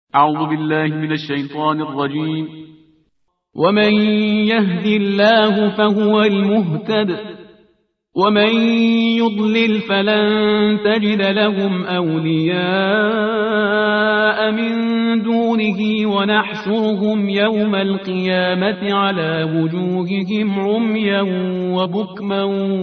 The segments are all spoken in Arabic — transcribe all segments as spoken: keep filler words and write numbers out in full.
أعوذ بالله من الشيطان الرجيم. ومن يهد الله فهو المهتد ومن يضلل فلن تجد لهم أولياء من دونه ونحشرهم يوم القيامة على وجوههم عميا وبكما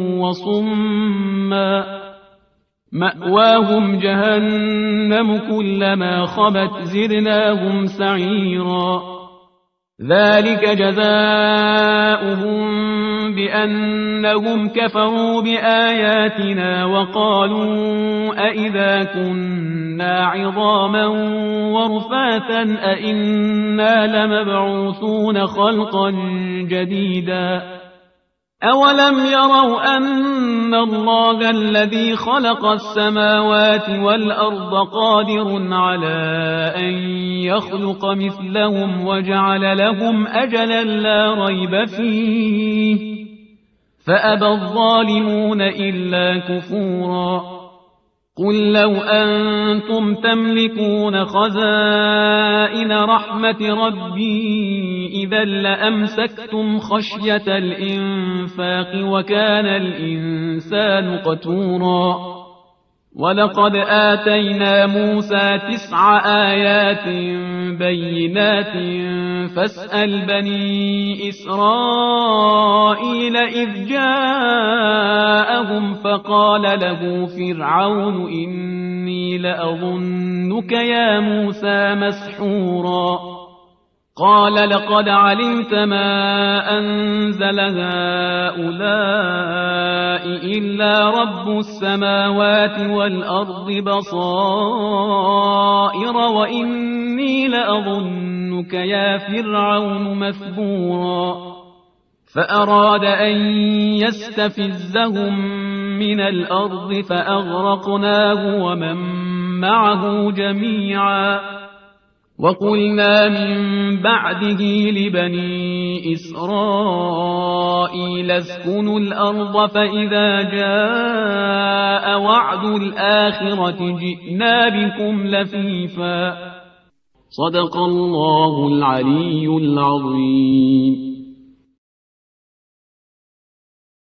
وصما مأواهم جهنم كلما خبت زدناهم سعيرا ذلك جزاؤهم بأنهم كفروا بآياتنا وقالوا أئذا كنا عظاما ورفاتا أئنا لمبعوثون خلقا جديدا أولم يروا أن الله الذي خلق السماوات والأرض قادر على أن يخلق مثلهم وجعل لهم أجلا لا ريب فيه فأبى الظالمون إلا كفورا قل لو أنتم تملكون خزائن رحمة ربي إذا لأمسكتم خشية الإنفاق وكان الإنسان قتورا ولقد آتينا موسى تسع آيات بينات فاسأل بني إسرائيل إذ جاءهم فقال له فرعون إني لأظنك يا موسى مسحورا قال لقد علمت ما أنزل هؤلاء إلا رب السماوات والأرض بصائر وإني لأظنك يا فرعون مثبورا فأراد أن يستفزهم من الأرض فأغرقناه ومن معه جميعا وقلنا من بعده لبني إسرائيل اسكنوا الأرض فإذا جاء وعد الآخرة جئنا بكم لفيفا صدق الله العلي العظيم.